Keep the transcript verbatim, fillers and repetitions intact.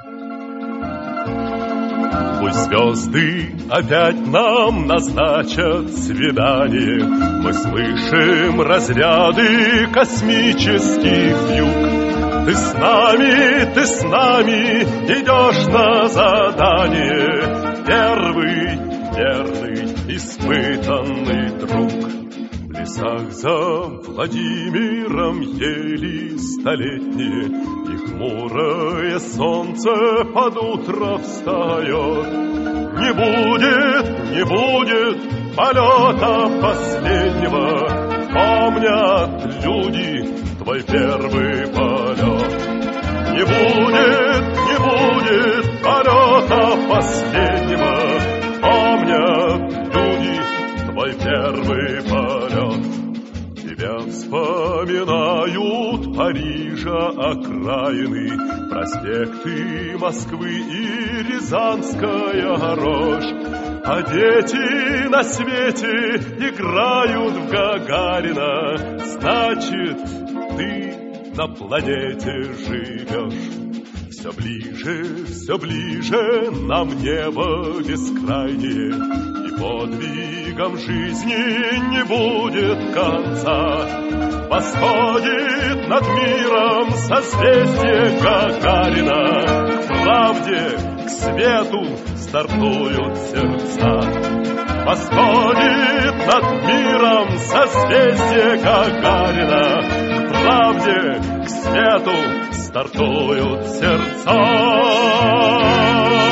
Пусть звезды опять нам назначат свидание, мы слышим разряды космических вьюг. Ты с нами, ты с нами идешь на задание, первый, верный, испытанный друг. В лесах за Владимиром ели столетние, и хмурое солнце под утро встает. Не будет, не будет полета последнего, помнят люди твой первый полет. Не будет, не будет полета последнего, помнят люди твой первый полет. Тебя вспоминают Парижа окраины, проспекты Москвы и Рязанская рощь. А дети на свете играют в Гагарина, значит, ты на планете живешь. Все ближе, все ближе нам небо бескрайнее, и подвигам жизни не будет конца. Восходит над миром созвездие Гагарина, к правде, к свету стартуют сердца. Восходит над миром созвездие Гагарина, к правде, к свету стартуют сердца.